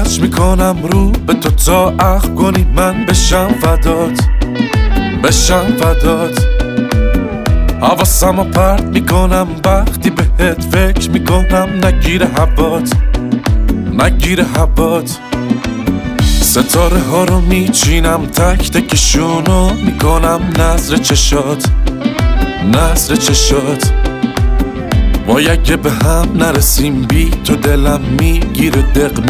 کج میکنم رو به تو تا عقل کنی من بشم فدات حواسمو پرت میکنم وقتی بهت فکر میکنم نگیره هوات ستاره ها رو میچینم تک تکشونو میکنم نظر چشات وای اگه به هم نرسیم بی تو دلم میگیره دق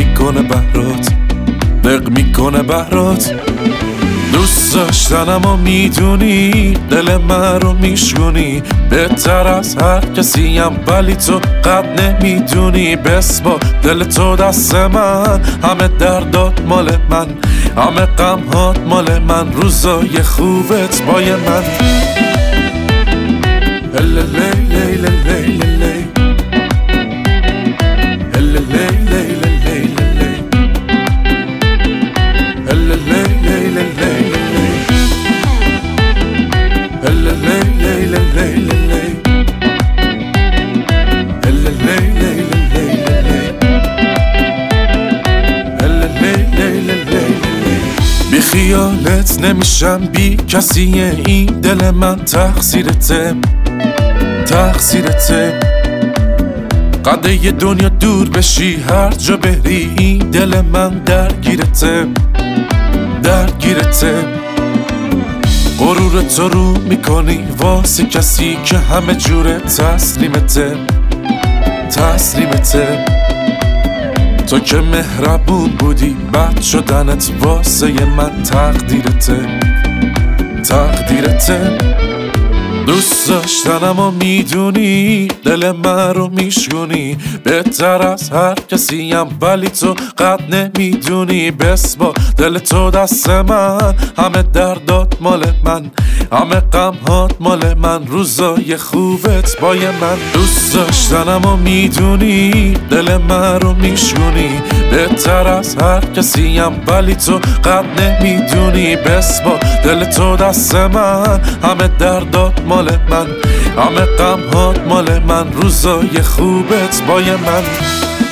میکنه بهرات دوست داشتنم و میدونی دل من رو میشونی بهتر از هر کسیم ولی تو قد نمیدونی بسپار دل تو دست من همه دردات مال من همه غمهات مال من روزای خوبت بای من بی خیالت نمیشم بی کسی این دل من تقصیرته قده ی دنیا دور بشی هر جا بری این دل من درگیرته غرور تو رو میکنی واسه کسی که همه جوره تسلیمته تو که مهربون بودی بد شدنت واسه من تقدیرته دوست داشتنم و میدونی دل من رو میشونی بهتر از هر کسیم ولی تو قد نمیدونی بسپار دل تو دست من همه دردات مال من همه غمهات مال من روزای خوبت بای من دوست داشتنم و میدونی دل من رو میشونی بهتر از هر کسیم ولی تو قد نمیدونی بسپار دل تو دست من همه دردات مال من همه غمهات مال من روزای خوبت بای من